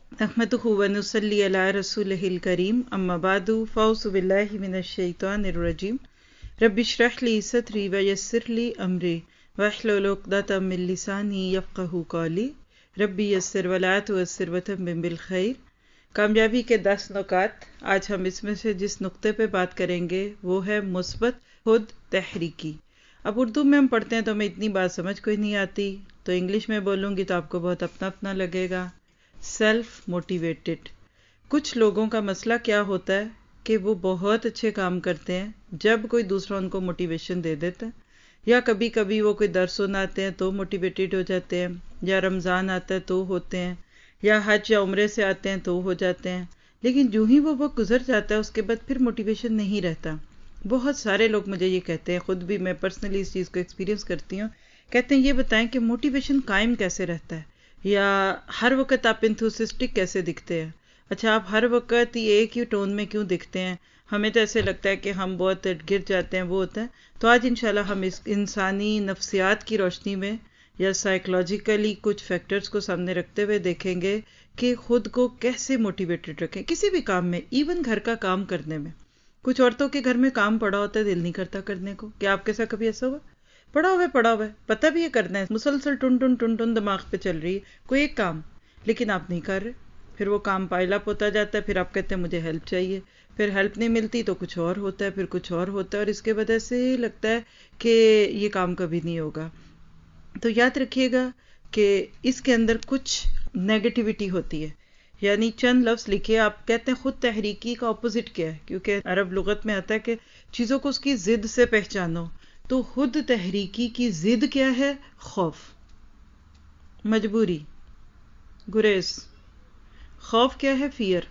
नहमदुहु व नुसल्ली अला रसूलिहिल करीम अम्मा बादु फ़अऊज़ु बिल्लाहि मिनश शैतानिर रजीम रब्बि इश्रह ली सदरी व यस्सिर ली अमरी वहलुल उक़दतम मिन लिसानी यफ़क़हू क़ौली रब्बि यस्सिर व ला तुअस्सिर व तम्मिम बिल खैर। कामयाबी के 10 नुकात। आज हम इसमें से जिस नुक्ते पे बात करेंगे वो है मुस्बत खुद तहरीकी। अब उर्दू में हम पढ़ते हैं तो हमें इतनी बात समझ कोई नहीं आती, तो इंग्लिश में बोलूँगी तो आपको बहुत अपना अपना लगेगा। Self motivated. कुछ लोगों का मसला क्या होता है कि वो बहुत अच्छे काम करते हैं जब कोई दूसरा उनको मोटिवेशन दे देता है, या कभी कभी वो कोई दर्स सुनाते हैं तो मोटिवेटेड हो जाते हैं, या रमज़ान आता है तो होते हैं, या हज या उम्रे से आते हैं तो हो जाते हैं। लेकिन जो ही वो वक्त गुजर जाता है उसके बाद फिर मोटिवेशन नहीं रहता। बहुत सारे लोग मुझे ये कहते हैं, खुद भी मैं पर्सनली इस चीज़ को एक्सपीरियंस करती हूँ, कहते हैं ये बताएं कि मोटिवेशन कायम कैसे रहता है, या हर वक्त आप इंथुसिस्टिक कैसे दिखते हैं। अच्छा, आप हर वक्त ये एक ही टोन में क्यों दिखते हैं? हमें तो ऐसे लगता है कि हम बहुत गिर जाते हैं, वो होता है। तो आज इंशाल्लाह हम इस इंसानी नफ्सियात की रोशनी में या साइकोलॉजिकली कुछ फैक्टर्स को सामने रखते हुए देखेंगे कि खुद को कैसे मोटिवेटेड रखें किसी भी काम में, इवन घर का काम करने में। कुछ औरतों के घर में काम पड़ा होता है, दिल नहीं करता करने को। क्या आपके साथ कभी ऐसा हुआ? पड़ा हुआ है, पता भी ये करना है, मुसलसल टुन टुन टुन टुन दिमाग पे चल रही है कोई एक काम, लेकिन आप नहीं कर रहे। फिर वो काम पाइल अप होता जाता है, फिर आप कहते हैं मुझे हेल्प चाहिए, फिर हेल्प नहीं मिलती तो कुछ और होता है, फिर कुछ और होता है, और इसके वजह से लगता है कि ये काम कभी नहीं होगा। तो याद रखिएगा कि इसके अंदर कुछ नेगेटिविटी होती है। यानी चंद लफ्ज लिखिए, आप कहते हैं खुद तहरीकी का ऑपोजिट क्या है, क्योंकि अरब लुगत में आता है कि चीज़ों को उसकी जिद से पहचानो। तो खुद तहरीकी की जिद क्या है? खौफ, मजबूरी, गुरेज। खौफ क्या है? फियर।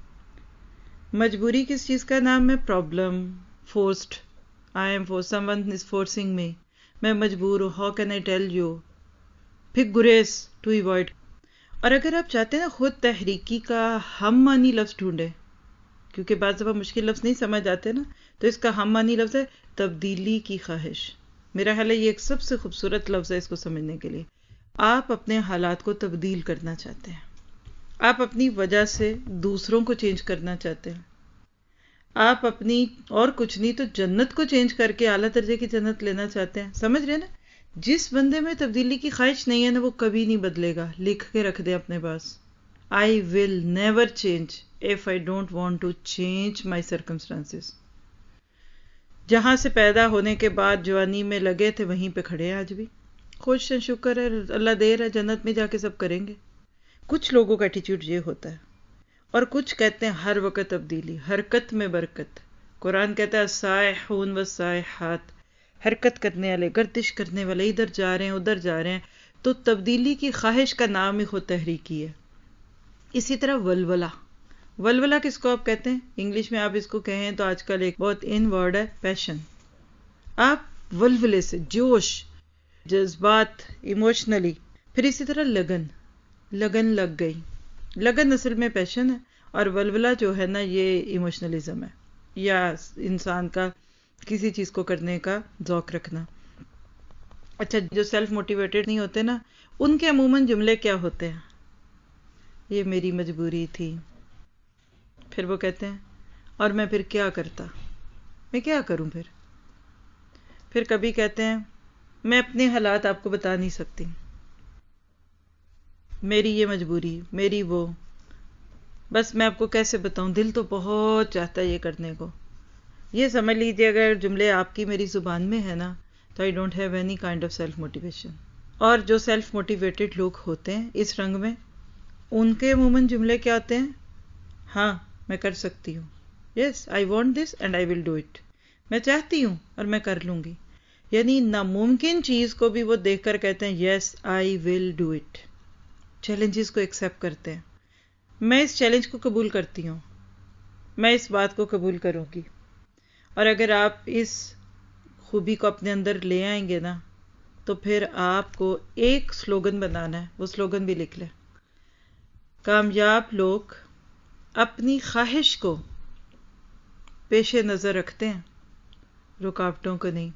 मजबूरी किस चीज़ का नाम है? Problem, forced. I am force, someone is forcing me, मैं मजबूर हूँ, how can I tell you. फिर गुरेज, टू अवॉइड। और अगर आप चाहते हैं ना खुद तहरीकी का हम मानी लफ्ज ढूंढे, क्योंकि बाद जब मुश्किल लफ्ज नहीं समझ आते ना, तो इसका हम मानी लफ्ज है तब्दीली की ख्वाहिश। मेरा ख्याल है ये एक सबसे खूबसूरत लफ्ज है इसको समझने के लिए। आप अपने हालात को तब्दील करना चाहते हैं, आप अपनी वजह से दूसरों को चेंज करना चाहते हैं, आप अपनी और कुछ नहीं तो जन्नत को चेंज करके आला दर्जे की जन्नत लेना चाहते हैं। समझ रहे ना? जिस बंदे में तब्दीली की ख्वाहिश नहीं है ना, वो कभी नहीं बदलेगा। लिख के रख दे अपने पास, I will never change if I don't want to change my circumstances. जहां से पैदा होने के बाद जवानी में लगे थे वहीं पे खड़े हैं आज भी। खुश हैं, शुक्र है, अल्लाह दे रहा है, जन्नत में जाके सब करेंगे। कुछ लोगों का एटीट्यूड ये होता है, और कुछ कहते हैं हर वक्त तब्दीली, हरकत में बरकत। कुरान कहता है साइहून व साइहात, हरकत करने वाले, गर्दिश करने वाले, इधर जा रहे हैं उधर जा रहे हैं। तो तब्दीली की ख्वाहिश का नाम ही खुद तहरीकी है। इसी तरह वलवला। वलवला किसको आप कहते हैं? इंग्लिश में आप इसको कहें तो आजकल एक बहुत इन वर्ड है, पैशन। आप वलवले से, जोश, जज्बात, इमोशनली। फिर इसी तरह लगन, लगन लग गई। लगन असल में पैशन है, और वलवला जो है ना ये इमोशनलिज्म है, या इंसान का किसी चीज को करने का ज़ौक रखना। अच्छा, जो सेल्फ मोटिवेटेड नहीं होते ना, उनके अमूमन जुमले क्या होते हैं? ये मेरी मजबूरी थी। फिर वो कहते हैं और मैं फिर क्या करता, मैं क्या करूं फिर कभी कहते हैं मैं अपने हालात आपको बता नहीं सकती, मेरी ये मजबूरी, मेरी वो, बस मैं आपको कैसे बताऊं, दिल तो बहुत चाहता है ये करने को। ये समझ लीजिए अगर जुमले आपकी मेरी जुबान में है ना, तो I don't have any kind of self motivation. और जो सेल्फ मोटिवेटेड लोग होते हैं इस रंग में, उनके अमूमन जुमले क्या होते हैं? हाँ, मैं कर सकती हूँ, yes I want this and I will do it. मैं चाहती हूँ और मैं कर लूंगी। यानी नामुमकिन चीज को भी वो देखकर कहते हैं yes I will do it. Challenges को एक्सेप्ट करते हैं, मैं इस चैलेंज को कबूल करती हूँ, मैं इस बात को कबूल करूंगी। और अगर आप इस खूबी को अपने अंदर ले आएंगे ना, तो फिर आपको एक स्लोगन बनाना है, वो स्लोगन भी लिख लें। कामयाब लोग अपनी ख्वाहिश को पेशे नजर रखते हैं, रुकावटों को नहीं।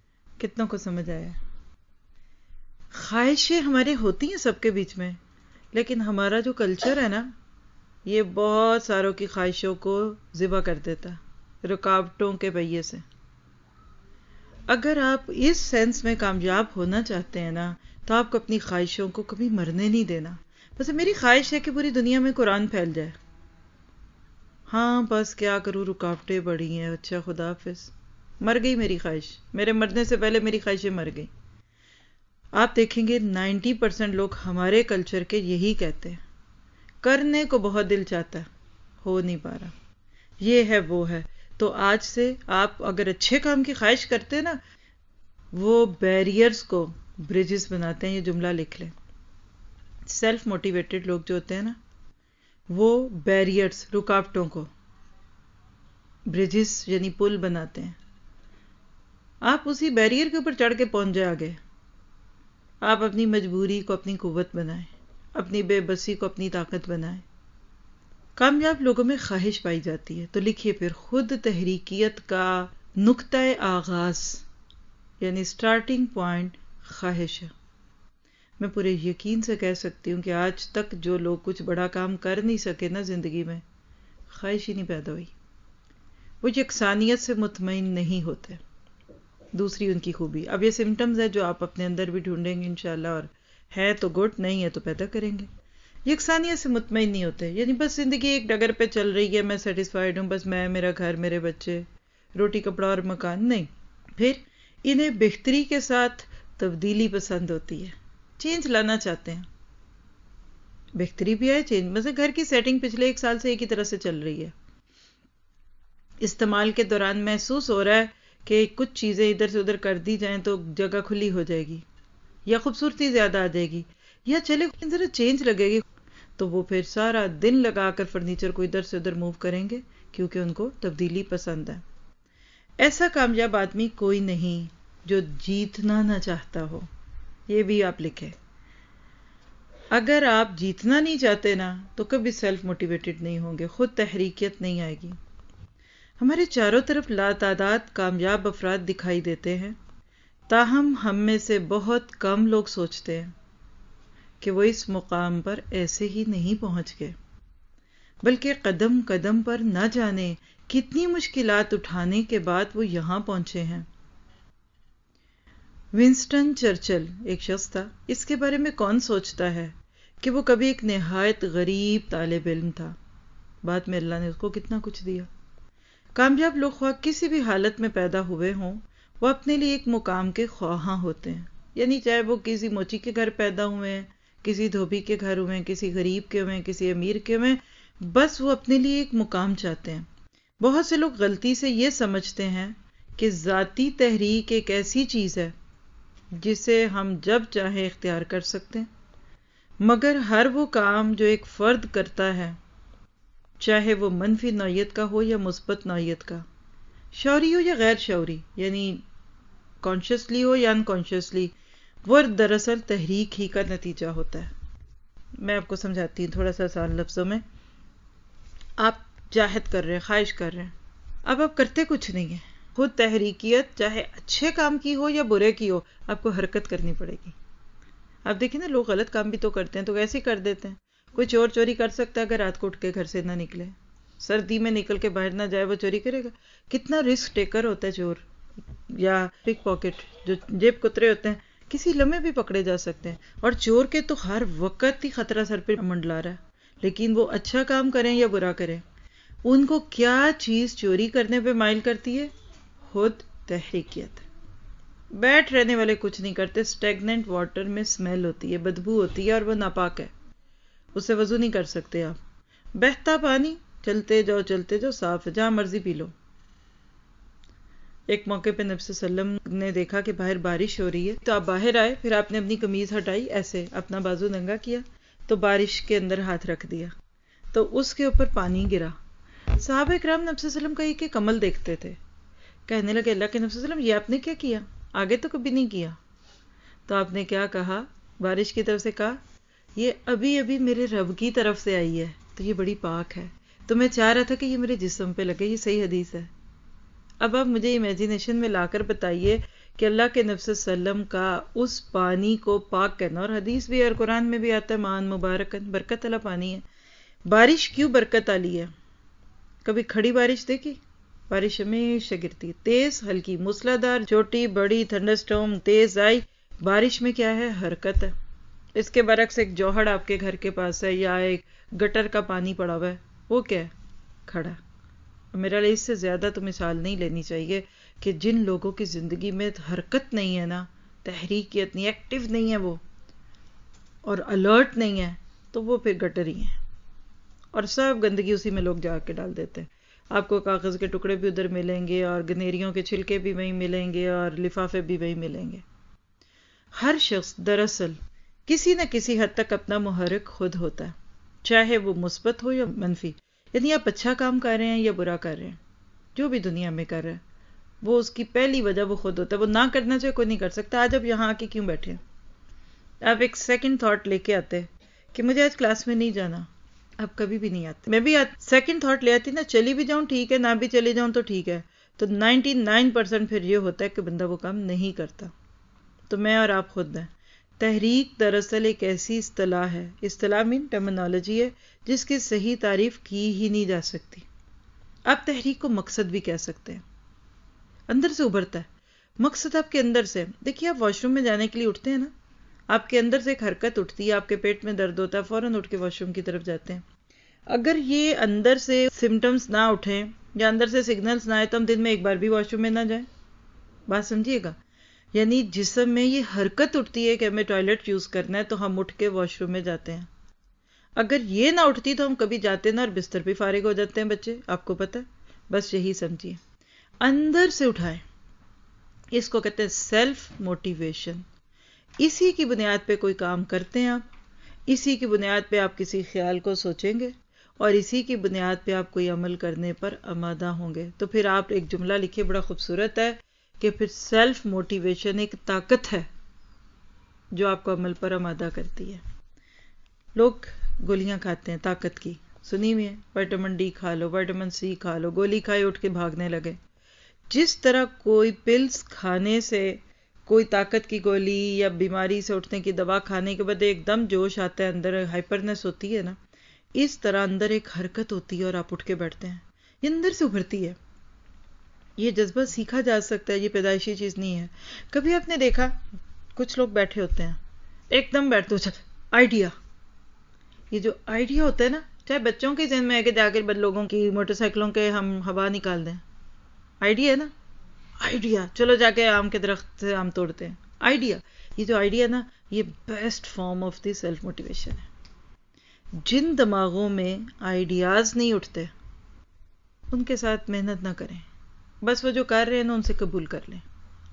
कितनों को समझ आया? ख्वाहिशें हमारे होती हैं सबके बीच में, لیکن ہمارا جو کلچر ہے نا، یہ بہت ساروں کی خواہشوں کو ذبح کر دیتا ہے رکاوٹوں کے پہیے سے۔ اگر آپ اس سینس میں کامیاب ہونا چاہتے ہیں نا، تو آپ کو اپنی خواہشوں کو کبھی مرنے نہیں دینا۔ بس میری خواہش ہے کہ پوری دنیا میں قرآن پھیل جائے۔ ہاں بس کیا کروں، رکاوٹیں بڑی ہیں، اچھا خدا حافظ، مر گئی میری خواہش، میرے مرنے سے پہلے میری خواہشیں مر گئی۔ آپ دیکھیں گے 90% لوگ ہمارے کلچر کے یہی کہتے ہیں، کرنے کو بہت دل چاہتا ہے، ہو نہیں پا رہا، یہ ہے وہ ہے۔ تو آج سے آپ اگر اچھے کام کی خواہش کرتے ہیں نا، وہ بیریئرز کو برجز بناتے ہیں۔ یہ جملہ لکھ لیں، سیلف موٹیویٹڈ لوگ جو ہوتے ہیں نا، وہ بیریئرز، رکاوٹوں کو برجز یعنی پل بناتے ہیں۔ آپ اسی بیریئر کے اوپر چڑھ کے پہنچ جائے آگے۔ آپ اپنی مجبوری کو اپنی قوت بنائیں، اپنی بے بسی کو اپنی طاقت بنائیں۔ کامیاب لوگوں میں خواہش پائی جاتی ہے۔ تو لکھیے پھر، خود تحریکیت کا نقطۂ آغاز یعنی سٹارٹنگ پوائنٹ خواہش ہے۔ میں پورے یقین سے کہہ سکتی ہوں کہ آج تک جو لوگ کچھ بڑا کام کر نہیں سکے نا زندگی میں، خواہش ہی نہیں پیدا ہوئی۔ وہ یکسانیت سے مطمئن نہیں ہوتے۔ دوسری ان کی خوبی، اب یہ سمٹمز ہے جو آپ اپنے اندر بھی ڈھونڈیں گے انشاءاللہ، اور ہے تو گڈ، نہیں ہے تو پیدا کریں گے۔ یکسانیت سے مطمئن نہیں ہوتے، یعنی بس زندگی ایک ڈگر پہ چل رہی ہے، میں سیٹسفائیڈ ہوں، بس میں، میرا گھر، میرے بچے، روٹی کپڑا اور مکان نہیں۔ پھر انہیں بہتری کے ساتھ تبدیلی پسند ہوتی ہے، چینج لانا چاہتے ہیں، بہتری بھی ہے چینج، مثلا گھر کی سیٹنگ پچھلے 1 سال سے ایک ہی طرح سے چل رہی ہے، استعمال کے دوران محسوس ہو رہا ہے کہ کچھ چیزیں ادھر سے ادھر کر دی جائیں تو جگہ کھلی ہو جائے گی، یا خوبصورتی زیادہ آ جائے گی، یا چلے ذرا چینج لگے گی، تو وہ پھر سارا دن لگا کر فرنیچر کو ادھر سے ادھر موو کریں گے، کیونکہ ان کو تبدیلی پسند ہے۔ ایسا کامیاب آدمی کوئی نہیں جو جیتنا نہ چاہتا ہو، یہ بھی آپ لکھیں۔ اگر آپ جیتنا نہیں چاہتے نا، تو کبھی سیلف موٹیویٹڈ نہیں ہوں گے، خود تحریکیت نہیں آئے گی۔ ہمارے چاروں طرف لاتعداد کامیاب افراد دکھائی دیتے ہیں، تاہم ہم میں سے بہت کم لوگ سوچتے ہیں کہ وہ اس مقام پر ایسے ہی نہیں پہنچ گئے، بلکہ قدم قدم پر نہ جانے کتنی مشکلات اٹھانے کے بعد وہ یہاں پہنچے ہیں۔ ونسٹن چرچل ایک شخص تھا، اس کے بارے میں کون سوچتا ہے کہ وہ کبھی ایک نہایت غریب طالب علم تھا، بعد میں اللہ نے اس کو کتنا کچھ دیا۔ کامیاب لوگ خواہ کسی بھی حالت میں پیدا ہوئے ہوں، وہ اپنے لیے ایک مقام کے خواہاں ہوتے ہیں، یعنی چاہے وہ کسی موچی کے گھر پیدا ہوئے ہیں، کسی دھوبی کے گھر ہوئے ہیں، کسی غریب کے ہوئے ہیں، کسی امیر کے ہوئے ہیں، بس وہ اپنے لیے ایک مقام چاہتے ہیں۔ بہت سے لوگ غلطی سے یہ سمجھتے ہیں کہ ذاتی تحریک ایک ایسی چیز ہے جسے ہم جب چاہیں اختیار کر سکتے ہیں، مگر ہر وہ کام جو ایک فرد کرتا ہے، چاہے وہ منفی نوعیت کا ہو یا مثبت نوعیت کا، شعوری ہو یا غیر شعوری، یعنی کانشیسلی ہو یا انکانشیسلی، وہ دراصل تحریک ہی کا نتیجہ ہوتا ہے۔ میں آپ کو سمجھاتی ہوں تھوڑا سا آسان لفظوں میں۔ آپ جاہد کر رہے ہیں، خواہش کر رہے ہیں، اب آپ کرتے کچھ نہیں ہیں۔ خود تحریکیت چاہے اچھے کام کی ہو یا برے کی ہو، آپ کو حرکت کرنی پڑے گی۔ آپ دیکھیں نا، لوگ غلط کام بھی تو کرتے ہیں تو ویسے ہی کر دیتے ہیں۔ کوئی چور چوری کر سکتا ہے اگر رات کو اٹھ کے گھر سے نہ نکلے، سردی میں نکل کے باہر نہ جائے، وہ چوری کرے گا؟ کتنا رسک ٹیکر ہوتا ہے چور، یا پک پاکٹ جو جیب کترے ہوتے ہیں، کسی لمحے بھی پکڑے جا سکتے ہیں۔ اور چور کے تو ہر وقت ہی خطرہ سر پہ منڈلا رہا ہے، لیکن وہ اچھا کام کریں یا برا کریں، ان کو کیا چیز چوری کرنے پہ مائل کرتی ہے؟ خود تحریکیت۔ بیٹھ رہنے والے کچھ نہیں کرتے، سٹیگننٹ واٹر میں سمیل ہوتی ہے، بدبو ہوتی ہے، اور وہ ناپاک ہے، اس سے وضو نہیں کر سکتے آپ۔ بہتا پانی چلتے جاؤ صاف ہے، جہاں مرضی پی لو۔ ایک موقع پہ نبی صلی اللہ علیہ وسلم نے دیکھا کہ باہر بارش ہو رہی ہے، تو آپ باہر آئے، پھر آپ نے اپنی قمیض ہٹائی، ایسے اپنا بازو ننگا کیا، تو بارش کے اندر ہاتھ رکھ دیا تو اس کے اوپر پانی گرا۔ صحابہ کرام نبی صلی اللہ علیہ وسلم کا ایک ایک عمل دیکھتے تھے، کہنے لگے اللہ کے نبی صلی اللہ علیہ وسلم، یہ آپ نے کیا کیا؟ آگے تو کبھی نہیں کیا۔ تو آپ نے کیا کہا؟ بارش کی طرف سے کہا، یہ ابھی ابھی میرے رب کی طرف سے آئی ہے، تو یہ بڑی پاک ہے، تو میں چاہ رہا تھا کہ یہ میرے جسم پہ لگے۔ یہ صحیح حدیث ہے۔ اب آپ مجھے امیجینیشن میں لا کر بتائیے کہ اللہ کے نبی صلی اللہ علیہ وسلم کا اس پانی کو پاک کرنا، اور حدیث بھی اور قرآن میں بھی آتا ہے مان مبارکن، برکت والا پانی ہے. بارش کیوں برکت والی ہے؟ کبھی کھڑی بارش دیکھی؟ بارش ہمیشہ گرتی ہے، تیز ہلکی موسلادھار چھوٹی بڑی تھنڈر سٹارم تیز آئی، بارش میں کیا ہے؟ حرکت ہے. اس کے برعکس ایک جوہڑ آپ کے گھر کے پاس ہے یا ایک گٹر کا پانی پڑا ہوا ہے، وہ کیا ہے؟ کھڑا. میرا لیے اس سے زیادہ تو مثال نہیں لینی چاہیے کہ جن لوگوں کی زندگی میں حرکت نہیں ہے نا، تحریکیت نہیں، ایکٹیو نہیں ہے وہ، اور الرٹ نہیں ہے، تو وہ پھر گٹر ہی ہیں، اور سب گندگی اسی میں لوگ جا کے ڈال دیتے ہیں. آپ کو کاغذ کے ٹکڑے بھی ادھر ملیں گے، اور گنیریوں کے چھلکے بھی وہیں ملیں گے، اور لفافے بھی وہیں ملیں گے. ہر شخص دراصل کسی نہ کسی حد تک اپنا محرک خود ہوتا ہے، چاہے وہ مثبت ہو یا منفی. یعنی آپ اچھا کام کر رہے ہیں یا برا کر رہے ہیں، جو بھی دنیا میں کر رہے ہیں، وہ اس کی پہلی وجہ وہ خود ہوتا ہے. وہ نہ کرنا چاہے کوئی نہیں کر سکتا. آج آپ یہاں آ کے کیوں بیٹھے ہیں؟ آپ ایک سیکنڈ تھاٹ لے کے آتے کہ مجھے آج کلاس میں نہیں جانا، آپ کبھی بھی نہیں آتے. میں بھی سیکنڈ تھاٹ لے آتی نا، چلی بھی جاؤں ٹھیک ہے، نہ بھی چلی جاؤں تو ٹھیک ہے. تو 99% پھر یہ ہوتا ہے کہ بندہ وہ کام نہیں کرتا. تو میں اور آپ خود ہیں. تحریک دراصل ایک ایسی اصطلاح ہے، اصطلاح مین ٹرمینالوجی ہے، جس کی صحیح تعریف کی ہی نہیں جا سکتی. آپ تحریک کو مقصد بھی کہہ سکتے ہیں، اندر سے ابھرتا ہے. مقصد آپ کے اندر سے. دیکھیے آپ واش روم میں جانے کے لیے اٹھتے ہیں نا، آپ کے اندر سے ایک حرکت اٹھتی ہے، آپ کے پیٹ میں درد ہوتا ہے، فوراً اٹھ کے واش روم کی طرف جاتے ہیں. اگر یہ اندر سے سمٹمز نہ اٹھیں یا اندر سے سگنلز نہ آئے تو ہم دن میں ایک بار بھی واش روم میں نہ جائیں. بات سمجھیے گا. یعنی جسم میں یہ حرکت اٹھتی ہے کہ ہمیں ٹوائلٹ یوز کرنا ہے تو ہم اٹھ کے واش روم میں جاتے ہیں. اگر یہ نہ اٹھتی تو ہم کبھی جاتے نہ، اور بستر پہ فارغ ہو جاتے ہیں بچے، آپ کو پتہ ہے. بس یہی سمجھیے، اندر سے اٹھائیں. اس کو کہتے ہیں سیلف موٹیویشن. اسی کی بنیاد پہ کوئی کام کرتے ہیں آپ، اسی کی بنیاد پہ آپ کسی خیال کو سوچیں گے، اور اسی کی بنیاد پہ آپ کوئی عمل کرنے پر آمادہ ہوں گے. تو پھر آپ ایک جملہ لکھیں، بڑا خوبصورت ہے، کہ پھر سیلف موٹیویشن ایک طاقت ہے جو آپ کو عمل پر آمادہ کرتی ہے. لوگ گولیاں کھاتے ہیں طاقت کی، سنی ہوئی ہے، وٹامن ڈی کھا لو، وٹامن سی کھا لو، گولی کھائے اٹھ کے بھاگنے لگے. جس طرح کوئی پلز کھانے سے، کوئی طاقت کی گولی یا بیماری سے اٹھنے کی دوا کھانے کے بعد ایک دم جوش آتا ہے، اندر ہائپرنس ہوتی ہے نا، اس طرح اندر ایک حرکت ہوتی ہے اور آپ اٹھ کے بیٹھتے ہیں. یہ اندر سے ابھرتی ہے. یہ جذبہ سیکھا جا سکتا ہے، یہ پیدائشی چیز نہیں ہے. کبھی آپ نے دیکھا کچھ لوگ بیٹھے ہوتے ہیں، ایک دم بیٹھتے ہو آئیڈیا. یہ جو آئیڈیا ہوتا ہے نا، چاہے بچوں کے ذہن میں ہے کہ جا کے لوگوں کی موٹر سائیکلوں کے ہم ہوا نکال دیں، آئیڈیا ہے نا، آئیڈیا، چلو جا کے آم کے درخت سے آم توڑتے ہیں، آئیڈیا. یہ جو آئیڈیا نا، یہ best form of the self motivation ہے. جن دماغوں میں آئیڈیاز نہیں اٹھتے ان کے ساتھ محنت نہ کریں، بس وہ جو کر رہے ہیں نا ان سے قبول کر لیں.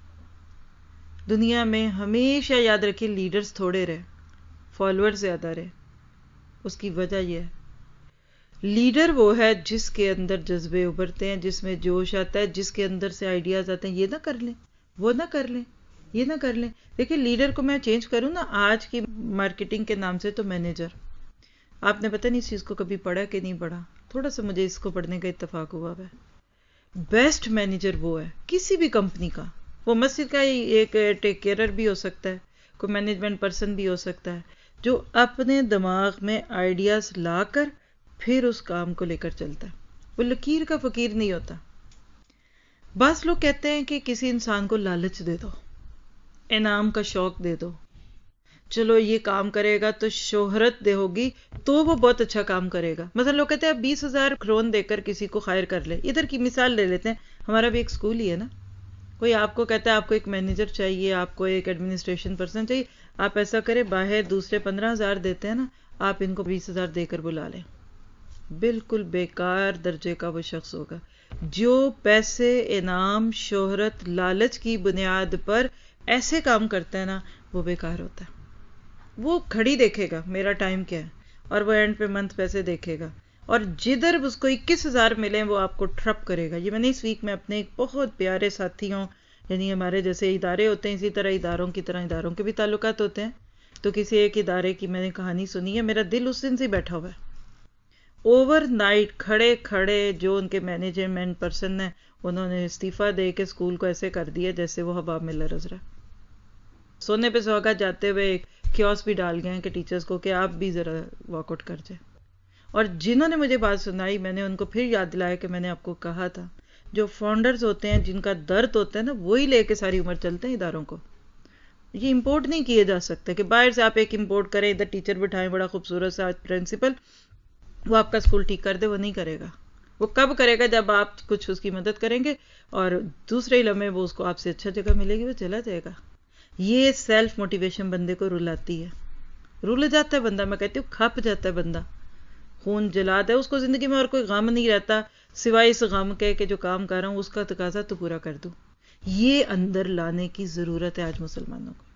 دنیا میں ہمیشہ یاد رکھیں، لیڈرز تھوڑے رہے، فالوورز زیادہ رہے. اس کی وجہ یہ ہے، لیڈر وہ ہے جس کے اندر جذبے ابھرتے ہیں، جس میں جوش آتا ہے، جس کے اندر سے آئیڈیاز آتے ہیں. یہ نہ کر لیں، وہ نہ کر لیں، یہ نہ کر لیں. دیکھیں لیڈر کو میں چینج کروں نا آج کی مارکیٹنگ کے نام سے تو مینیجر. آپ نے پتہ نہیں اس چیز کو کبھی پڑھا کہ نہیں پڑھا، تھوڑا سا مجھے اس کو پڑھنے کا اتفاق ہوا ہے. بیسٹ مینیجر وہ ہے کسی بھی کمپنی کا. وہ مسجد کا ایک ٹیک کیئرر بھی ہو سکتا ہے، کوئی مینجمنٹ پرسن بھی ہو سکتا ہے، جو اپنے دماغ میں آئیڈیاز لا کر پھر اس کام کو لے کر چلتا ہے. وہ لکیر کا فقیر نہیں ہوتا. بعض لوگ کہتے ہیں کہ کسی انسان کو لالچ دے دو، انعام کا شوق دے دو، چلو یہ کام کرے گا تو شہرت دے ہوگی تو وہ بہت اچھا کام کرے گا. مثلا لوگ کہتے ہیں آپ 20,000 کرون دے کر کسی کو خیر کر لے. ادھر کی مثال لے لیتے ہیں، ہمارا بھی ایک اسکول ہی ہے نا. کوئی آپ کو کہتا ہے آپ کو ایک مینیجر چاہیے، آپ کو ایک ایڈمنسٹریشن پرسن چاہیے، آپ ایسا کریں باہر دوسرے 15,000 دیتے ہیں نا، آپ ان کو 20,000 دے کر بلا لیں. بالکل بیکار درجے کا وہ شخص ہوگا جو پیسے، انعام، شہرت، لالچ کی بنیاد پر ایسے کام کرتا ہے نا، وہ بیکار ہوتا ہے. وہ گھڑی دیکھے گا میرا ٹائم کیا ہے، اور وہ اینڈ پہ منتھ پیسے دیکھے گا، اور جدھر اس کو 21,000 ملیں وہ آپ کو ٹرپ کرے گا. یہ میں نے اس ویک میں اپنے ایک بہت پیارے ساتھیوں، یعنی ہمارے جیسے ادارے ہوتے ہیں اسی طرح اداروں کے بھی تعلقات ہوتے ہیں. تو کسی ایک ادارے کی میں نے کہانی سنی ہے، میرا دل اس دن سے بیٹھا ہوا ہے. اوور نائٹ کھڑے کھڑے جو ان کے مینجمنٹ پرسن ہیں انہوں نے استعفیٰ دے کے اسکول کو ایسے کر دیا جیسے وہ حباب میں لرز رہا. سونے پہ سہاگا جاتے ہوئے ایک کیوس بھی ڈال گئے ہیں کہ ٹیچرز کو کہ آپ بھی ذرا واک آؤٹ کر جائیں. اور جنہوں نے مجھے بات سنائی میں نے ان کو پھر یاد دلایا کہ میں نے آپ کو کہا تھا جو فاؤنڈرز ہوتے ہیں جن کا درد ہوتا ہے نا وہی لے کے ساری عمر چلتے ہیں اداروں کو. یہ امپورٹ نہیں کیے جا سکتے کہ باہر سے آپ ایک امپورٹ کریں ادھر ٹیچر بٹھائیں بڑا خوبصورت سا پرنسپل وہ آپ کا اسکول ٹھیک کر دے. وہ نہیں کرے گا. وہ کب کرے گا جب آپ کچھ اس کی مدد کریں گے اور دوسرے لمحے وہ اس کو آپ سے اچھا جگہ ملے گی وہ چلا جائے گا. یہ سیلف موٹیویشن بندے کو رلاتی ہے. رول جاتا ہے بندہ. میں کہتی ہوں کھپ جاتا ہے بندہ. خون جلاتا ہے. اس کو زندگی میں اور کوئی غم نہیں رہتا سوائے اس غم کے کہ جو کام کر رہا ہوں اس کا تقاضا تو پورا کر دوں. یہ اندر لانے کی ضرورت ہے آج مسلمانوں کو.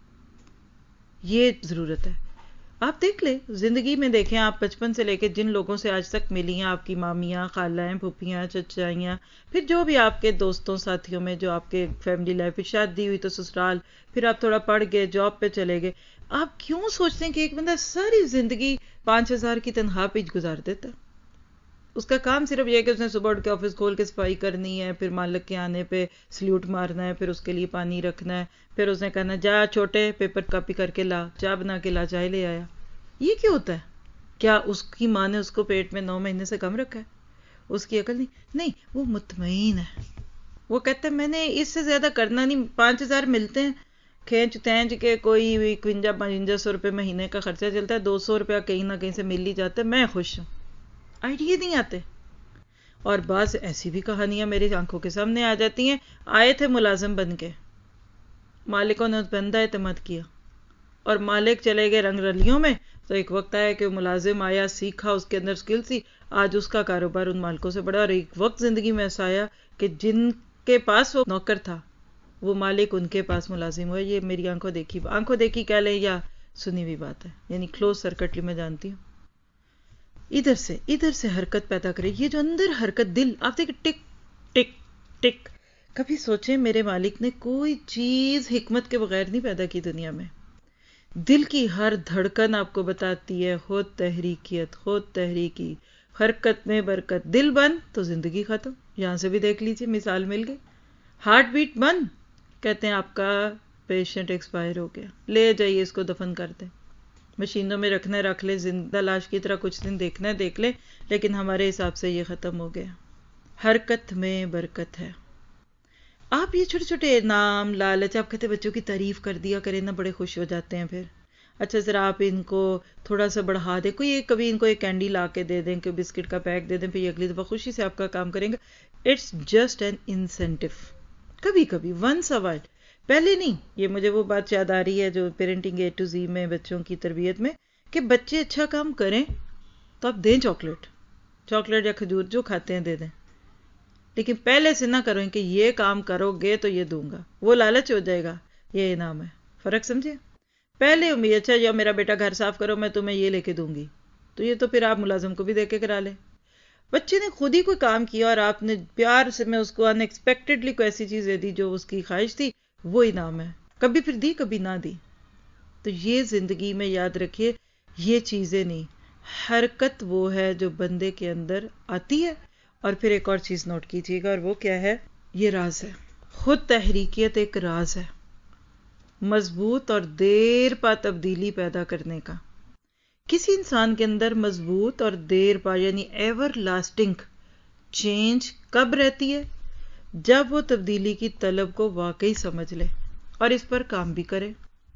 یہ ضرورت ہے. آپ دیکھ لیں زندگی میں دیکھیں آپ بچپن سے لے کے جن لوگوں سے آج تک ملی ہیں آپ کی مامیاں خالائیں پھوپھیاں چچائیاں پھر جو بھی آپ کے دوستوں ساتھیوں میں جو آپ کے فیملی لائف پھر شادی ہوئی تو سسرال پھر آپ تھوڑا پڑھ گئے جاب پہ چلے گئے. آپ کیوں سوچتے ہیں کہ ایک بندہ ساری زندگی 5,000 کی تنخواہ پہ گزار دیتا ہے. اس کا کام صرف یہ ہے کہ اس نے صبح اٹھ کے آفس کھول کے صفائی کرنی ہے پھر مالک کے آنے پہ سلیوٹ مارنا ہے پھر اس کے لیے پانی رکھنا ہے پھر اس نے کہنا جا چھوٹے پیپر کاپی کر کے لا چائے بنا کے لا چائے لے آیا. یہ کیوں ہوتا ہے؟ کیا اس کی ماں نے اس کو پیٹ میں 9 مہینے سے کم رکھا ہے؟ اس کی عقل نہیں وہ مطمئن ہے. وہ کہتے ہیں میں نے اس سے زیادہ کرنا نہیں. 5,000 ملتے ہیں کھینچ تینچ کے کوئی 51-52 روپے مہینے کا خرچہ چلتا ہے 200 روپیہ کہیں نہ کہیں سے مل ہی جاتا ہے. میں خوش ہوں. آئیڈیا نہیں آتے. اور بعض ایسی بھی کہانیاں میری آنکھوں کے سامنے آ جاتی ہیں. آئے تھے ملازم بن کے مالکوں نے بندہ اعتماد کیا اور مالک چلے گئے رنگ رلیوں میں. تو ایک وقت آیا کہ ملازم آیا سیکھا اس کے اندر سکل تھی آج اس کا کاروبار ان مالکوں سے بڑا. اور ایک وقت زندگی میں ایسا آیا کہ جن کے پاس وہ نوکر تھا وہ مالک ان کے پاس ملازم ہوئے. یہ میری آنکھوں دیکھی کہہ لیں یا سنی ہوئی بات ہے. یعنی کلوز سرکٹلی میں جانتی ہوں. ادھر سے حرکت پیدا کرے. یہ جو اندر حرکت دل آپ دیکھیں ٹک ٹک ٹک. کبھی سوچیں میرے مالک نے کوئی چیز حکمت کے بغیر نہیں پیدا کی دنیا میں. دل کی ہر دھڑکن آپ کو بتاتی ہے خود تحریکی حرکت میں برکت. دل بند تو زندگی ختم. یہاں سے بھی دیکھ لیجئے مثال مل گئی. ہارٹ بیٹ بند کہتے ہیں آپ کا پیشنٹ ایکسپائر ہو گیا لے جائیے اس کو دفن کر دیں. مشینوں میں رکھنا ہے رکھ لے زندہ لاش کی طرح کچھ دن دیکھنا ہے دیکھ لے لیکن ہمارے حساب سے یہ ختم ہو گیا. حرکت میں برکت ہے. آپ یہ چھوٹے چھوٹے نام لالچ آپ کہتے بچوں کی تعریف کر دیا کریں نا بڑے خوش ہو جاتے ہیں. پھر اچھا ذرا آپ ان کو تھوڑا سا بڑھا دیں کبھی ان کو ایک کینڈی لا کے دے دیں کہ بسکٹ کا پیک دے دیں پھر اگلی دفعہ خوشی سے آپ کا کام کریں گے. It's just an incentive. کبھی ونس اے وائل. پہلے نہیں. یہ مجھے وہ بات یاد آ رہی ہے جو پیرنٹنگ A to Z میں بچوں کی تربیت میں کہ بچے اچھا کام کریں تو آپ دیں چاکلیٹ یا کھجور جو کھاتے ہیں دے دیں لیکن پہلے سے نہ کریں کہ یہ کام کرو گے تو یہ دوں گا. وہ لالچ ہو جائے گا یہ انعام ہے. فرق سمجھے؟ پہلے امید اچھا یا میرا بیٹا گھر صاف کرو میں تمہیں یہ لے کے دوں گی تو یہ تو پھر آپ ملازم کو بھی دے کے کرا لیں. بچے نے خود ہی کوئی کام کیا اور آپ نے پیار سے میں اس کو ان ایکسپیکٹڈلی کوئی ایسی چیز دے دی جو اس کی خواہش تھی وہ انعام ہے. کبھی پھر دی کبھی نہ دی. تو یہ زندگی میں یاد رکھیے یہ چیزیں نہیں. حرکت وہ ہے جو بندے کے اندر آتی ہے. اور پھر ایک اور چیز نوٹ کیجیے گا اور وہ کیا ہے؟ یہ راز ہے. خود تحریکیت ایک راز ہے مضبوط اور دیر پا تبدیلی پیدا کرنے کا. کسی انسان کے اندر مضبوط اور دیر پا یعنی ایور لاسٹنگ چینج کب رہتی ہے؟ جب وہ تبدیلی کی طلب کو واقعی سمجھ لے اور اس پر کام بھی کرے.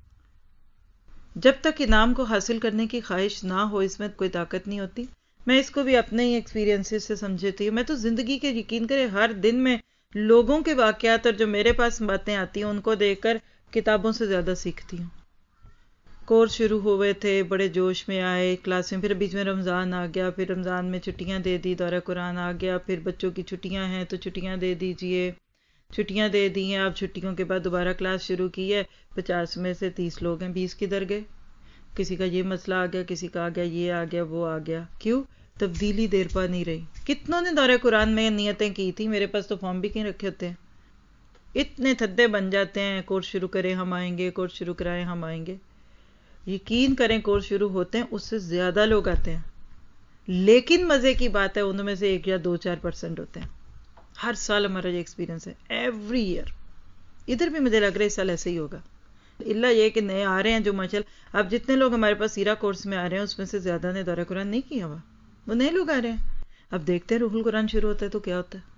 جب تک انعام کو حاصل کرنے کی خواہش نہ ہو اس میں کوئی طاقت نہیں ہوتی. میں اس کو بھی اپنے ہی ایکسپیرینسز سے سمجھتی ہوں. میں تو زندگی کے یقین کرے ہر دن میں لوگوں کے واقعات اور جو میرے پاس باتیں آتی ہیں ان کو دیکھ کر کتابوں سے زیادہ سیکھتی ہوں. کورس شروع ہوئے تھے بڑے جوش میں آئے کلاس میں پھر بیچ میں رمضان آ گیا پھر رمضان میں چھٹیاں دے دی دورہ قرآن آ گیا پھر بچوں کی چھٹیاں ہیں تو چھٹیاں دے دیجئے. چھٹیاں دے دی ہیں. اب چھٹیوں کے بعد دوبارہ کلاس شروع کی ہے. 50 میں سے 30 لوگ ہیں 20 کدھر گئے؟ کسی کا یہ مسئلہ آ گیا کسی کا آ گیا یہ آ گیا وہ آ گیا. کیوں؟ تبدیلی دیر پا نہیں رہی. کتنوں نے دورہ قرآن میں نیتیں کی تھی میرے پاس تو فارم بھی کہیں رکھے ہوتے ہیں. اتنے تھدے بن جاتے ہیں کورس شروع کریں ہم آئیں گے کورس شروع کرائیں ہم آئیں گے. یقین کریں کورس شروع ہوتے ہیں اس سے زیادہ لوگ آتے ہیں لیکن مزے کی بات ہے ان میں سے 1 یا 2-4% ہوتے ہیں. ہر سال ہمارا یہ ایکسپیرینس ہے، ایوری ایئر. ادھر بھی مجھے لگ رہا ہے اس سال ایسے ہی ہوگا. اللہ یہ کہ نئے آ رہے ہیں جو ماشاءاللہ، اب جتنے لوگ ہمارے پاس سیرہ کورس میں آ رہے ہیں اس میں سے زیادہ نے دورہ قرآن نہیں کیا ہوا، وہ نئے لوگ آ رہے ہیں. اب دیکھتے ہیں روح القرآن شروع ہوتا ہے تو کیا ہوتا ہے.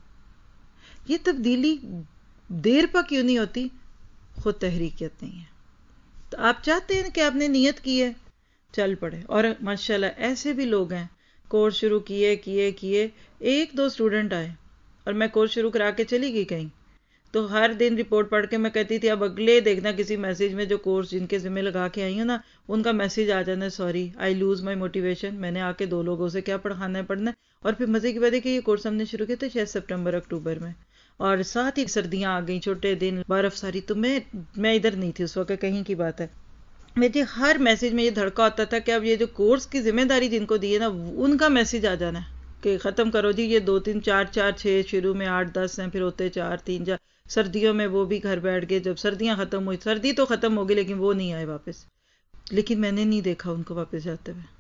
یہ تبدیلی دیر پا کیوں نہیں ہوتی؟ خود تحریکیت نہیں ہے. تو آپ چاہتے ہیں کہ آپ نے نیت کی ہے، چل پڑے. اور ماشاءاللہ ایسے بھی لوگ ہیں کورس شروع کیے ایک دو اسٹوڈنٹ آئے اور میں کورس شروع کرا کے چلی گئی کہیں، تو ہر دن رپورٹ پڑھ کے میں کہتی تھی اب اگلے دیکھنا کسی میسج میں جو کورس جن کے ذمہ لگا کے آئی ہوں نا ان کا میسج آ جانا sorry I lose my motivation, میں نے آ کے 2 لوگوں سے کیا پڑھانا ہے پڑھنا ہے. اور پھر مزے کی بات ہے کہ یہ کورس ہم نے شروع کیا تھا شاید سپٹمبر اکتوبر میں، اور ساتھ ہی سردیاں آ گئیں، چھوٹے دن، برف ساری. تو میں ادھر نہیں تھی اس وقت، کہیں کی بات ہے. مجھے ہر میسج میں یہ دھڑکا ہوتا تھا کہ اب یہ جو کورس کی ذمہ داری جن کو دی ہے نا ان کا میسج آ جانا ہے کہ ختم کرو جی، یہ 2 3 4 4 6 شروع میں 8 10 ہیں، پھر ہوتے 4 3 4. سردیوں میں وہ بھی گھر بیٹھ گئے، جب سردیاں ختم ہوئی، سردی تو ختم ہو گئی لیکن وہ نہیں آئے واپس. لیکن میں نے نہیں دیکھا ان کو واپس جاتے ہوئے.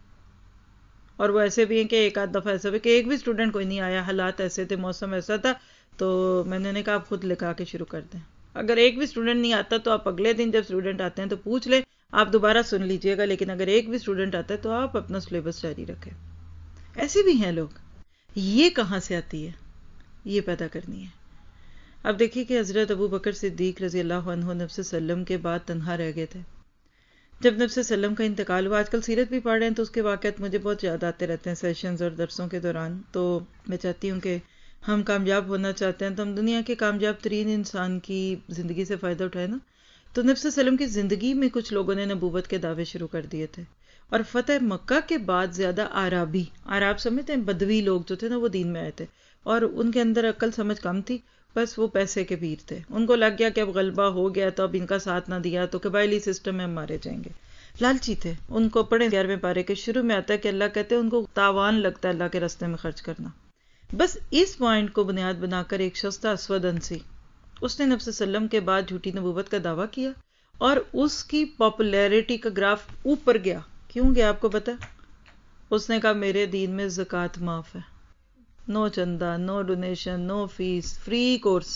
اور وہ ایسے بھی ہیں کہ ایک آدھ دفعہ ایسا بھی کہ ایک بھی اسٹوڈنٹ کوئی نہیں آیا، حالات ایسے تھے، موسم ایسا تھا. تو میں نے کہا آپ خود لکھا کے شروع کر دیں. اگر ایک بھی اسٹوڈنٹ نہیں آتا تو آپ اگلے دن جب اسٹوڈنٹ آتے ہیں تو پوچھ لیں، آپ دوبارہ سن لیجئے گا. لیکن اگر ایک بھی اسٹوڈنٹ آتا ہے تو آپ اپنا سلیبس جاری رکھیں. ایسے بھی ہیں لوگ. یہ کہاں سے آتی ہے؟ یہ پیدا کرنی ہے. اب دیکھیے کہ حضرت ابو بکر صدیق رضی اللہ عنہ نبی صلی اللہ علیہ وسلم کے بعد تنہا رہ گئے تھے. جب نبی صلی اللہ علیہ وسلم کا انتقال ہوا، آج کل سیرت بھی پڑھ رہے ہیں تو اس کے واقعات مجھے بہت یاد آتے رہتے ہیں سیشنز اور درسوں کے دوران. تو میں چاہتی ہوں کہ ہم کامیاب ہونا چاہتے ہیں تو ہم دنیا کے کامیاب ترین انسان کی زندگی سے فائدہ اٹھائیں نا. تو نبی صلی اللہ علیہ وسلم کی زندگی میں کچھ لوگوں نے نبوت کے دعوے شروع کر دیے تھے. اور فتح مکہ کے بعد زیادہ عراب سمجھتے ہیں بدوی لوگ جو تھے نا وہ دین میں آئے تھے. اور ان کے اندر عقل سمجھ کم تھی، بس وہ پیسے کے پیر تھے. ان کو لگ گیا کہ اب غلبہ ہو گیا تو اب ان کا ساتھ نہ دیا تو قبائلی سسٹم میں ہم مارے جائیں گے. لالچی تھے. ان کو پڑھیں 11ویں پارے کے شروع میں آتا ہے کہ اللہ کہتے ہیں ان کو تاوان لگتا ہے اللہ کے راستے میں خرچ کرنا. بس اس پوائنٹ کو بنیاد بنا کر ایک شخص تھا اسود انسی، اس نے نبی صلی اللہ علیہ وسلم کے بعد جھوٹی نبوت کا دعویٰ کیا اور اس کی پاپولیرٹی کا گراف اوپر گیا. کیوں گیا آپ کو پتا؟ اس نے کہا میرے دین میں زکوٰۃ معاف ہے، نو چندہ، no donation, no fees, free course.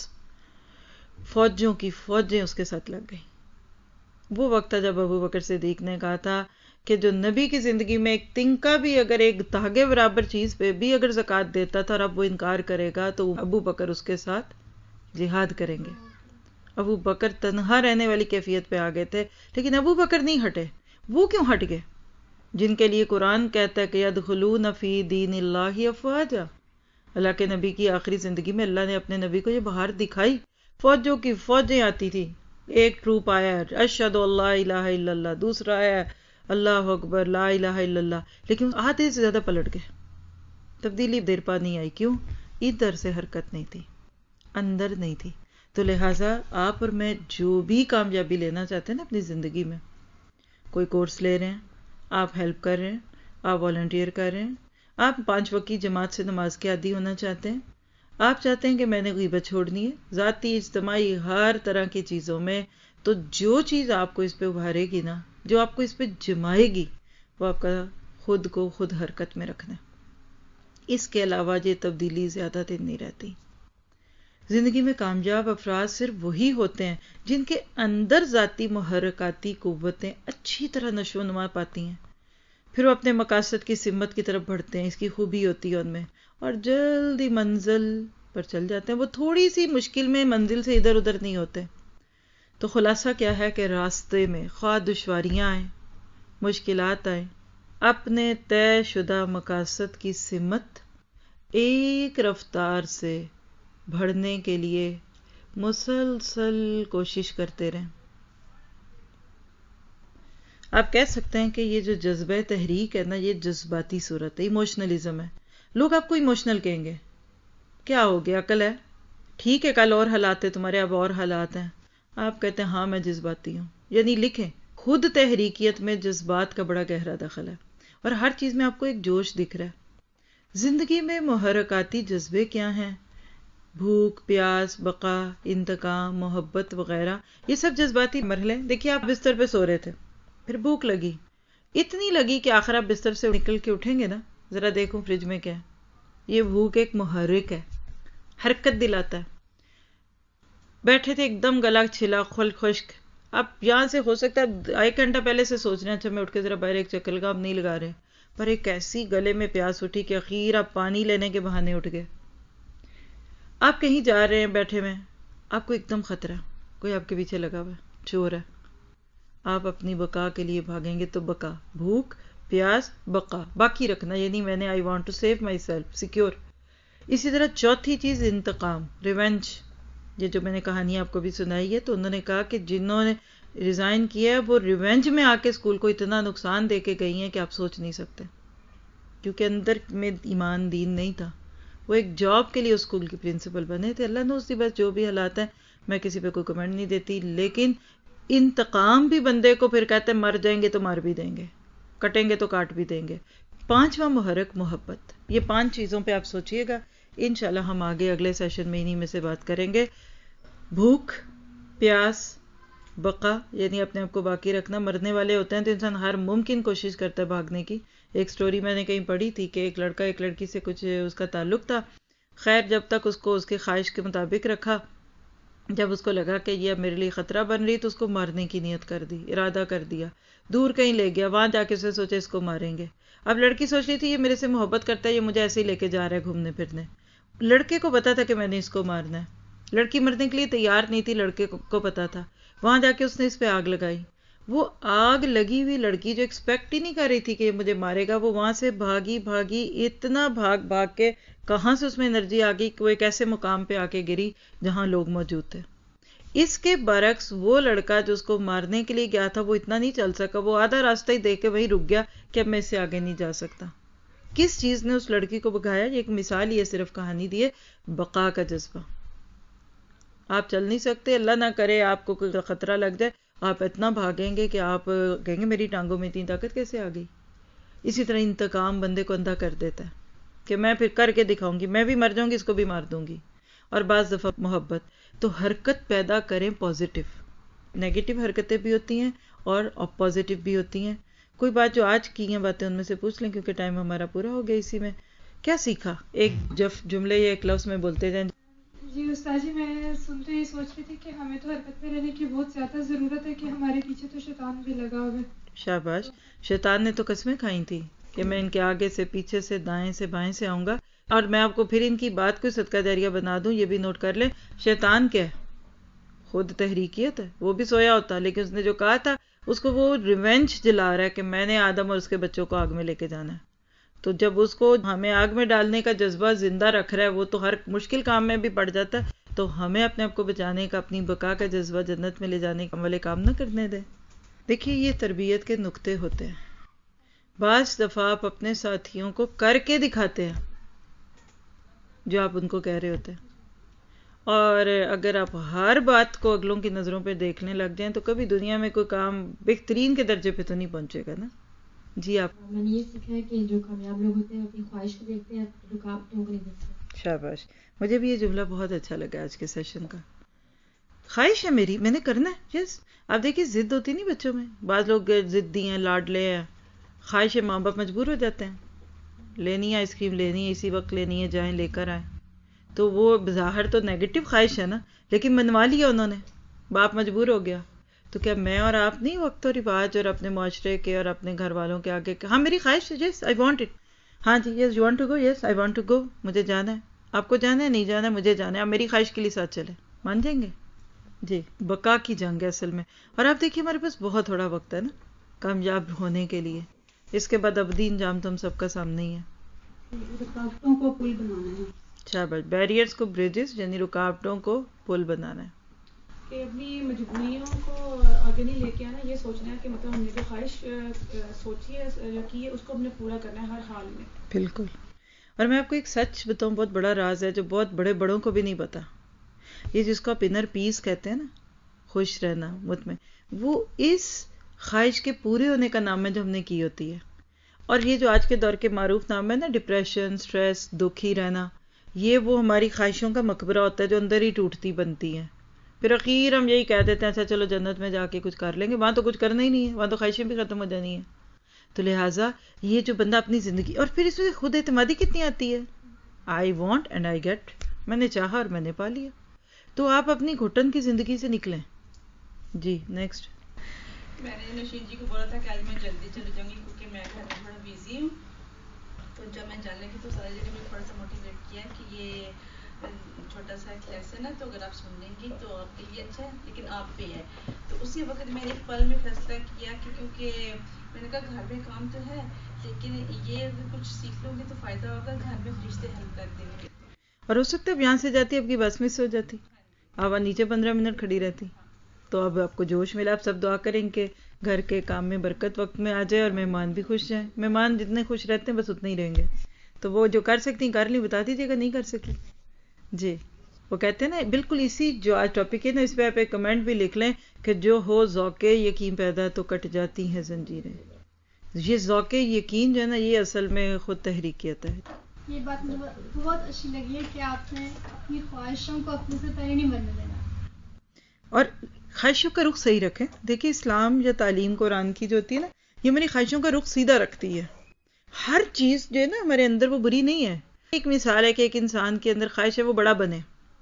فوجوں کی فوجیں اس کے ساتھ لگ گئیں. وہ وقت تھا جب ابو بکر صدیق نے کہا تھا کہ جو نبی کی زندگی میں ایک تنکا بھی اگر ایک دھاگے برابر چیز پہ بھی اگر زکوٰۃ دیتا تھا اور اب وہ انکار کرے گا تو ابو بکر اس کے ساتھ جہاد کریں گے. ابو بکر تنہا رہنے والی کیفیت پہ آ گئے تھے، لیکن ابو بکر نہیں ہٹے. وہ کیوں ہٹ گئے؟ جن کے لیے قرآن کہتا ہے کہ یدخلون فی دین اللہ افواجا. اللہ کے نبی کی آخری زندگی میں اللہ نے اپنے نبی کو یہ بہار دکھائی. فوجوں کی فوجیں آتی تھی. ایک ٹروپ آیا اشہد اللہ الہ الا اللہ، دوسرا آیا اللہ اکبر لا الہ الا اللہ، لیکن آدھے سے زیادہ پلٹ گئے. تبدیلی دیر پا نہیں آئی. کیوں؟ ادھر سے حرکت نہیں تھی، اندر نہیں تھی. تو لہٰذا آپ اور میں جو بھی کامیابی لینا چاہتے ہیں نا اپنی زندگی میں، کوئی کورس لے رہے ہیں، آپ ہیلپ کر رہے ہیں، آپ والنٹیئر کر رہے ہیں، آپ 5 وقت کی جماعت سے نماز کے عادی ہونا چاہتے ہیں، آپ چاہتے ہیں کہ میں نے غیبت چھوڑنی ہے، ذاتی اجتماعی ہر طرح کی چیزوں میں، تو جو چیز آپ کو اس پہ ابھارے گی نا، جو آپ کو اس پہ جمائے گی، وہ آپ کا خود کو خود حرکت میں رکھنا. اس کے علاوہ یہ تبدیلی زیادہ دن نہیں رہتی. زندگی میں کامیاب افراد صرف وہی ہوتے ہیں جن کے اندر ذاتی محرکاتی قوتیں اچھی طرح نشو و نما پاتی ہیں. پھر وہ اپنے مقاصد کی سمت کی طرف بڑھتے ہیں. اس کی خوبی ہوتی ہے ان میں، اور جلدی منزل پر چل جاتے ہیں. وہ تھوڑی سی مشکل میں منزل سے ادھر ادھر نہیں ہوتے. تو خلاصہ کیا ہے کہ راستے میں خواہ دشواریاں آئیں، مشکلات آئیں، اپنے طے شدہ مقاصد کی سمت ایک رفتار سے بڑھنے کے لیے مسلسل کوشش کرتے رہیں. آپ کہہ سکتے ہیں کہ یہ جو جذبہ تحریک ہے نا، یہ جذباتی صورت ہے، ایموشنلزم ہے. لوگ آپ کو ایموشنل کہیں گے، کیا ہو گیا، عقل ہے؟ ٹھیک ہے کل اور حالات تھے تمہارے، اب اور حالات ہیں. آپ کہتے ہیں ہاں میں جذباتی ہوں. یعنی لکھیں خود تحریکیت میں جذبات کا بڑا گہرا دخل ہے، اور ہر چیز میں آپ کو ایک جوش دکھ رہا ہے. زندگی میں محرکاتی جذبے کیا ہیں؟ بھوک، پیاس، بقا، انتقام، محبت وغیرہ، یہ سب جذباتی مرحلے. دیکھیے آپ بستر پہ سو رہے تھے، پھر بھوک لگی، اتنی لگی کہ آخر آپ بستر سے نکل کے اٹھیں گے نا، ذرا دیکھوں فریج میں کیا ہے. یہ بھوک ایک محرک ہے. حرکت دلاتا ہے. بیٹھے تھے ایک دم گلا چھلا خشک. اب یہاں سے ہو سکتا ہے 1 گھنٹہ پہلے سے سوچ رہے ہیں اچھا میں اٹھ کے ذرا باہر ایک چکر لگا, اب نہیں لگا رہے, پر ایک ایسی گلے میں پیاس اٹھی کہ اخیر آپ پانی لینے کے بہانے اٹھ گئے. آپ کہیں جا رہے ہیں بیٹھے میں, آپ کو ایک دم خطرہ, کوئی آپ کے پیچھے لگا ہوا ہے, چور ہے, آپ اپنی بقا کے لیے بھاگیں گے تو بقا, بھوک پیاس بقا باقی رکھنا, یعنی میں نے I want to save myself, secure. اسی طرح چوتھی چیز انتقام, ریونج. یہ جو میں نے کہانی آپ کو بھی سنائی ہے, تو انہوں نے کہا کہ جنہوں نے ریزائن کیا وہ ریونج میں آ کے اسکول کو اتنا نقصان دے کے گئی ہیں کہ آپ سوچ نہیں سکتے, کیونکہ اندر میں ایمان دین نہیں تھا. وہ ایک جاب کے لیے اسکول کی پرنسپل بنے تھے. اللہ نوز دی بس جو بھی حالات ہیں, میں کسی پہ کوئی کمنٹ نہیں دیتی, لیکن انتقام بھی بندے کو پھر کہتے ہیں مر جائیں گے تو مار بھی دیں گے, کٹیں گے تو کاٹ بھی دیں گے. 5واں محرک محبت. یہ 5 چیزوں پہ آپ سوچئے گا, انشاءاللہ ہم آگے اگلے سیشن میں انہی میں سے بات کریں گے. بھوک پیاس بقا, یعنی اپنے آپ کو باقی رکھنا. مرنے والے ہوتے ہیں تو انسان ہر ممکن کوشش کرتا ہے بھاگنے کی. ایک سٹوری میں نے کہیں پڑھی تھی کہ ایک لڑکا ایک لڑکی سے کچھ اس کا تعلق تھا, خیر جب تک اس کو اس کے خواہش کے مطابق رکھا, جب اس کو لگا کہ یہ اب میرے لیے خطرہ بن رہی تو اس کو مارنے کی نیت کر دی, ارادہ کر دیا, دور کہیں لے گیا, وہاں جا کے اسے سوچے اس کو ماریں گے. اب لڑکی سوچ رہی تھی یہ میرے سے محبت کرتا ہے, یہ مجھے ایسے ہی لے کے جا رہا ہے گھومنے پھرنے. لڑکے کو پتا تھا کہ میں نے اس کو مارنا ہے, لڑکی مرنے کے لیے تیار نہیں تھی, لڑکے کو پتا تھا. وہاں جا کے اس نے اس پہ آگ لگائی. وہ آگ لگی ہوئی لڑکی جو ایکسپیکٹ ہی نہیں کر رہی تھی کہ یہ مجھے مارے گا, وہ وہاں سے بھاگی بھاگی اتنا بھاگ کے کہاں سے اس میں انرجی آ گئی کہ وہ ایک ایسے مقام پہ آ کے گری جہاں لوگ موجود تھے. اس کے برعکس وہ لڑکا جو اس کو مارنے کے لیے گیا تھا وہ اتنا نہیں چل سکا, وہ آدھا راستہ ہی دیکھ کے وہیں رک گیا کہ اب میں اس سے آگے نہیں جا سکتا. کس چیز نے اس لڑکی کو بگایا؟ یہ ایک مثال ہی ہے, صرف کہانی دی ہے. بقا کا جذبہ. آپ چل نہیں سکتے, اللہ نہ کرے آپ کو کوئی خطرہ لگ جائے, آپ اتنا بھاگیں گے کہ آپ کہیں گے میری ٹانگوں میں اتنی طاقت کیسے آ گئی. اسی طرح انتقام بندے کو اندھا کر دیتا ہے کہ میں پھر کر کے دکھاؤں گی, میں بھی مر جاؤں گی, اس کو بھی مار دوں گی. اور بعض دفعہ محبت. تو حرکت پیدا کریں پازیٹو. نیگیٹو حرکتیں بھی ہوتی ہیں اور پازیٹو بھی ہوتی ہیں. کوئی بات جو آج کی ہیں باتیں ان میں سے پوچھ لیں, کیونکہ ٹائم ہمارا پورا ہو گیا. اسی میں کیا سیکھا, ایک جملے یا ایک لفظ میں بولتے جائیں. جی استاد جی, میں سنتے ہی سوچ رہی تھی کہ ہمیں تو حرکت میں رہنے کی بہت زیادہ ضرورت ہے کہ ہمارے پیچھے تو شیطان بھی لگا ہوا ہے. شاباش. شیطان نے تو قسمیں کھائی تھی کہ میں ان کے آگے سے پیچھے سے دائیں سے بائیں سے آؤں گا. اور میں آپ کو پھر ان کی بات کو صدقہ جاریہ بنا دوں, یہ بھی نوٹ کر لیں. شیطان کیا ہے؟ خود تحریکیت ہے. وہ بھی سویا ہوتا, لیکن اس نے جو کہا تھا اس کو وہ ریونج دلا رہا ہے کہ میں نے آدم اور اس کے بچوں کو آگ میں لے کے جانا ہے. تو جب اس کو ہمیں آگ میں ڈالنے کا جذبہ زندہ رکھ رہا ہے, وہ تو ہر مشکل کام میں بھی پڑ جاتا ہے, تو ہمیں اپنے آپ کو بچانے کا, اپنی بقا کا جذبہ جنت میں لے جانے والے کام نہ کرنے دیں. دیکھیے یہ تربیت کے نقطے ہوتے ہیں. بعض دفعہ آپ اپنے ساتھیوں کو کر کے دکھاتے ہیں جو آپ ان کو کہہ رہے ہوتے ہیں, اور اگر آپ ہر بات کو اگلوں کی نظروں پہ دیکھنے لگ جائیں تو کبھی دنیا میں کوئی کام بہترین کے درجے پہ تو نہیں پہنچے گا نا. جی آپ. میں نے یہ سیکھا ہے کہ جو کامیاب لوگ ہوتے ہیں اپنی خواہش کو دیکھتے ہیں, رکاوٹوں کو نہیں دیکھتے. شاباش. مجھے بھی یہ جملہ بہت اچھا لگا آج کے سیشن کا. خواہش ہے میری, میں نے کرنا ہے. یس. آپ دیکھیے ضد ہوتی نہیں بچوں میں, بعض لوگ ضدی ہیں, لاڈلے ہیں. خواہش ہے, ماں باپ مجبور ہو جاتے ہیں, لینی ہے آئس کریم, لینی ہے اسی وقت لینی ہے, جائیں لے کر آئیں. تو وہ بظاہر تو نیگیٹو خواہش ہے نا, لیکن منوا لیا انہوں نے, باپ مجبور ہو گیا. تو کیا میں اور آپ نہیں وقت اور رواج اور اپنے معاشرے کے اور اپنے گھر والوں کے آگے کہ ہاں میری خواہش ہے, یس آئی وانٹ اٹ, ہاں جی yes you want to go, yes I want to go, مجھے جانا ہے, آپ کو جانا ہے, نہیں جانا ہے, مجھے جانا ہے, آپ میری خواہش کے لیے ساتھ چلیں, مان جائیں گے؟ جی. بقا کی جنگ ہے اصل میں. اور آپ دیکھیے ہمارے پاس بہت تھوڑا وقت ہے نا کامیاب ہونے کے لیے. اس کے بعد ابدی انجام تو ہم سب کا سامنے ہی ہے. رکاوٹوں کو پل بنانا ہے. شاباش. بیریئرز کو بریجز, یعنی رکاوٹوں کو پل بنانا ہے. کہ اپنی مجبوریوں کو آگے نہیں لے کے آنا, یہ سوچنا ہے کہ مطلب ہم نے جو خواہش سوچی ہے یا کی ہے اس کو ہم نے پورا کرنا ہے ہر حال میں. بالکل. اور میں آپ کو ایک سچ بتاؤں, بہت بڑا راز ہے جو بہت بڑے بڑوں کو بھی نہیں پتا. یہ جس کو آپ انر پیس کہتے ہیں نا, خوش رہنا, مطمئن, وہ اس خواہش کے پورے ہونے کا نام ہے جو ہم نے کی ہوتی ہے. اور یہ جو آج کے دور کے معروف نام ہے نا, ڈپریشن, سٹریس, دکھی رہنا, یہ وہ ہماری خواہشوں کا مقبرہ ہوتا ہے جو اندر ہی ٹوٹتی بنتی ہیں. پھر اخیر ہم یہی کہہ دیتے ہیں اچھا چلو جنت میں جا کے کچھ کر لیں گے, وہاں تو کچھ کرنا ہی نہیں ہے, وہاں تو خواہشیں بھی ختم ہو جانی ہیں. تو لہٰذا یہ جو بندہ اپنی زندگی, اور پھر اس میں خود اعتمادی کتنی آتی ہے, I want and I get. میں نے چاہا اور میں نے پا لیا. تو آپ اپنی گھٹن کی زندگی سے نکلیں. جی نیکسٹ. میں نے نشین جی کو بولا تھا کہ آج میں جلدی چلی جاؤں گی کیونکہ میں گھر میں تھوڑا بزی ہوں. تو جب میں جاننے کی تو سارے جگہ مجھے تھوڑا سا موٹیویٹ کیا کہ یہ چھوٹا سا ایک لیسن ہے تو اگر آپ سن لیں گی تو آپ کے لیے اچھا ہے لیکن آپ پہ ہے. تو اسی وقت میں نے ایک پل میں فیصلہ کیا کہ کیونکہ میں نے کہا گھر میں کام تو ہے لیکن یہ اگر کچھ سیکھ لوں گی تو فائدہ ہوگا, گھر میں فرشتے ہیلپ کر دیں گے. اور ہو سکتا ہے اب یہاں سے جاتی اب کی بس مس ہو جاتی, اب نیچے 15 منٹ کھڑی رہتی, تو اب آپ کو جوش ملا. آپ سب دعا کریں کہ گھر کے کام میں برکت وقت میں آ جائے اور مہمان بھی خوش جائیں. مہمان جتنے خوش رہتے ہیں بس اتنے ہی رہیں گے. تو وہ جو کر سکتی کر لی, بتا دیجیے گا نہیں کر سکی. جی وہ کہتے ہیں نا بالکل اسی جو آج ٹاپک ہے نا اس پہ آپ ایک کمنٹ بھی لکھ لیں کہ جو ہو ذوق یقین پیدا تو کٹ جاتی ہیں زنجیریں. یہ ذوق یقین جو ہے نا یہ اصل میں خود تحریکیت ہے. یہ بات مجھے بہت اچھی لگی ہے کہ آپ نے اپنی خواہشوں کو اپنے سے پہلے نہیں بننے دینا اور خواہشوں کا رخ صحیح رکھیں. دیکھیں اسلام یا تعلیم قرآن کی جو ہوتی ہے نا یہ میری خواہشوں کا رخ سیدھا رکھتی ہے. ہر چیز جو ہے نا ہمارے اندر وہ بری نہیں ہے. ایک مثال ہے کہ ایک انسان کے اندر خواہش ہے وہ بڑا بنے,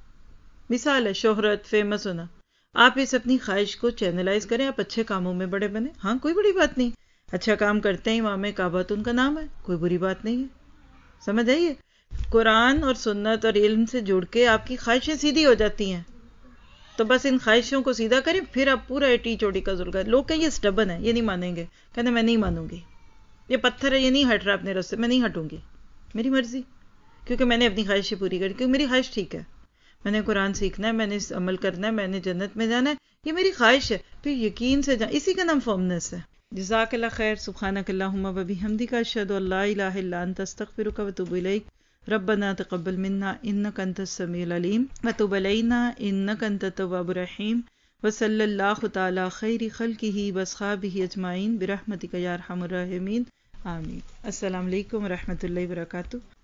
مثال ہے شہرت فیمس ہونا. آپ اس اپنی خواہش کو چینلائز کریں, آپ اچھے کاموں میں بڑے بنے. ہاں کوئی بڑی بات نہیں, اچھا کام کرتے ہیں امام کعبہ تو ان کا نام ہے, کوئی بری بات نہیں ہے. سمجھ آئیے قرآن اور سنت اور علم سے جڑ کے آپ کی خواہشیں سیدھی ہو جاتی ہیں. تو بس ان خواہشوں کو سیدھا کریں, پھر آپ پورا ایٹی چوٹی کا ذل کریں. لوگ کہ یہ سٹبن ہے, یہ نہیں مانیں گے, کہتے میں نہیں مانوں گی. یہ پتھر ہے یہ نہیں ہٹ رہا اپنے راستے, میں نہیں ہٹوں گی, میری مرضی, کیونکہ میں نے اپنی خواہشیں پوری کری, کیونکہ میری خواہش ٹھیک ہے, میں نے قرآن سیکھنا ہے, میں نے عمل کرنا ہے, میں نے جنت میں جانا ہے, یہ میری خواہش ہے. پھر یقین سے جائیں, اسی کا نام فارمنس ہے. جزاک اللہ خیر. سبحانک اللہم و بحمدک اشہد ان لا الہ الا انت استغفرک و اتوب الیک. ربنا تقبل منا انک انت السمیع العلیم وتب علینا انک انت التواب الرحیم وصلی اللہ تعالی خیر خلقہ واصحابہ اجمعین برحمتک یا ارحم الراحمین. آمین. السلام علیکم و رحمۃ اللہ وبرکاتہ.